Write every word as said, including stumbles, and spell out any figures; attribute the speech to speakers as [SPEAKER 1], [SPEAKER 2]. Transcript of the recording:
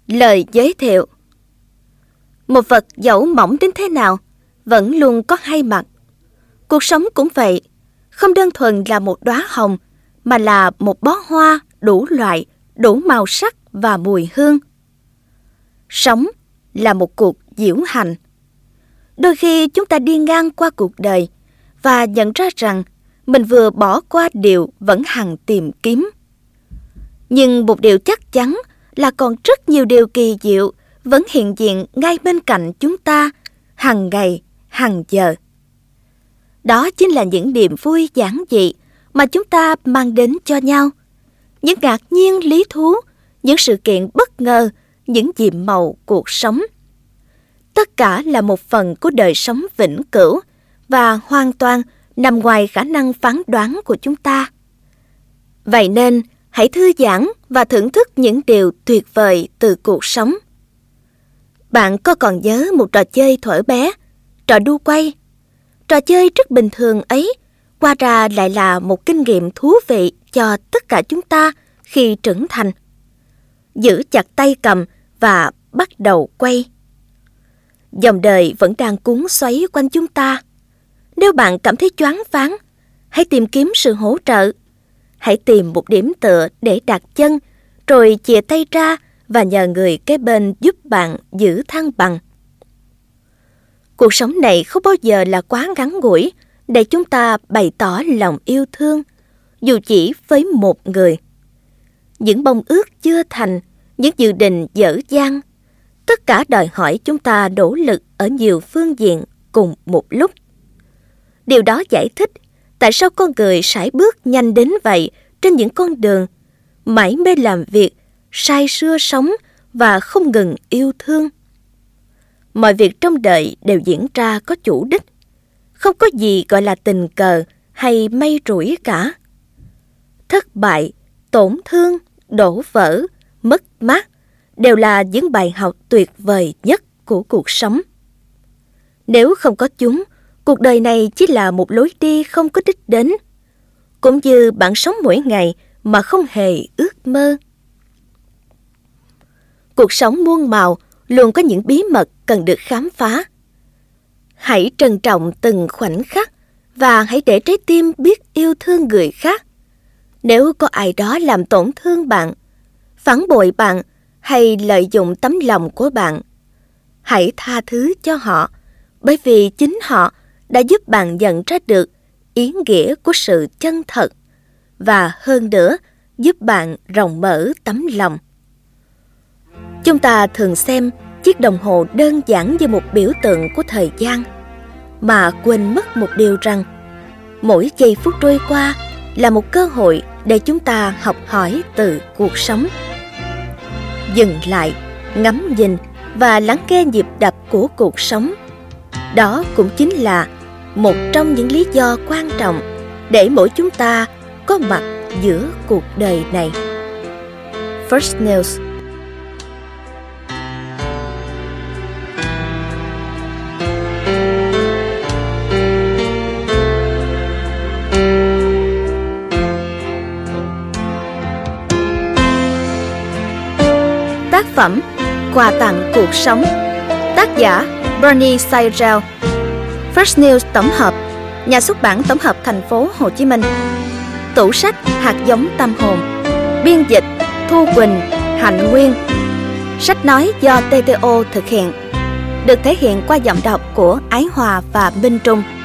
[SPEAKER 1] Lời giới thiệu. Một vật dẫu mỏng đến thế nào vẫn luôn có hai mặt. Cuộc sống cũng vậy, không đơn thuần là một đóa hồng mà là một bó hoa đủ loại, đủ màu sắc và mùi hương. Sống là một cuộc diễu hành. Đôi khi chúng ta đi ngang qua cuộc đời và nhận ra rằng mình vừa bỏ qua điều vẫn hằng tìm kiếm. Nhưng một điều chắc chắn là còn rất nhiều điều kỳ diệu vẫn hiện diện ngay bên cạnh chúng ta hằng ngày, hằng giờ. Đó chính là những niềm vui giản dị mà chúng ta mang đến cho nhau. Những ngạc nhiên lý thú, những sự kiện bất ngờ, những diệm màu cuộc sống. Tất cả là một phần của đời sống vĩnh cửu và hoàn toàn nằm ngoài khả năng phán đoán của chúng ta. Vậy nên, hãy thư giãn và thưởng thức những điều tuyệt vời từ cuộc sống. Bạn có còn nhớ một trò chơi thuở bé, trò đu quay? Trò chơi rất bình thường ấy, qua ra lại là một kinh nghiệm thú vị cho tất cả chúng ta khi trưởng thành. Giữ chặt tay cầm và bắt đầu quay. Dòng đời vẫn đang cuốn xoáy quanh chúng ta. Nếu bạn cảm thấy choáng váng, hãy tìm kiếm sự hỗ trợ. Hãy tìm một điểm tựa để đặt chân, rồi chìa tay ra và nhờ người kế bên giúp bạn giữ thăng bằng. Cuộc sống này không bao giờ là quá ngắn ngủi để chúng ta bày tỏ lòng yêu thương, dù chỉ với một người. Những mong ước chưa thành, những dự định dở dang, tất cả đòi hỏi chúng ta nỗ lực ở nhiều phương diện cùng một lúc. Điều đó giải thích tại sao con người sải bước nhanh đến vậy trên những con đường, mải mê làm việc, say sưa sống và không ngừng yêu thương. Mọi việc trong đời đều diễn ra có chủ đích. Không có gì gọi là tình cờ hay may rủi cả. Thất bại, tổn thương, đổ vỡ, mất mát đều là những bài học tuyệt vời nhất của cuộc sống. Nếu không có chúng, cuộc đời này chỉ là một lối đi không có đích đến, cũng như bạn sống mỗi ngày mà không hề ước mơ. Cuộc sống muôn màu luôn có những bí mật cần được khám phá. Hãy trân trọng từng khoảnh khắc và hãy để trái tim biết yêu thương người khác. Nếu có ai đó làm tổn thương bạn, phản bội bạn hay lợi dụng tấm lòng của bạn, hãy tha thứ cho họ, bởi vì chính họ đã giúp bạn nhận ra được ý nghĩa của sự chân thật và hơn nữa giúp bạn rộng mở tấm lòng. Chúng ta thường xem chiếc đồng hồ đơn giản như một biểu tượng của thời gian, mà quên mất một điều rằng mỗi giây phút trôi qua là một cơ hội để chúng ta học hỏi từ cuộc sống. Dừng lại, ngắm nhìn và lắng nghe nhịp đập của cuộc sống. Đó cũng chính là một trong những lý do quan trọng để mỗi chúng ta có mặt giữa cuộc đời này. First News. Tác phẩm Quà tặng cuộc sống. Tác giả Bernie Seidel. First News tổng hợp, nhà xuất bản tổng hợp thành phố Hồ Chí Minh. Tủ sách hạt giống tâm hồn. Biên dịch Thu Quỳnh, Hạnh Nguyên. Sách nói do tê tê ô thực hiện. Được thể hiện qua giọng đọc của Ái Hòa và Minh Trung.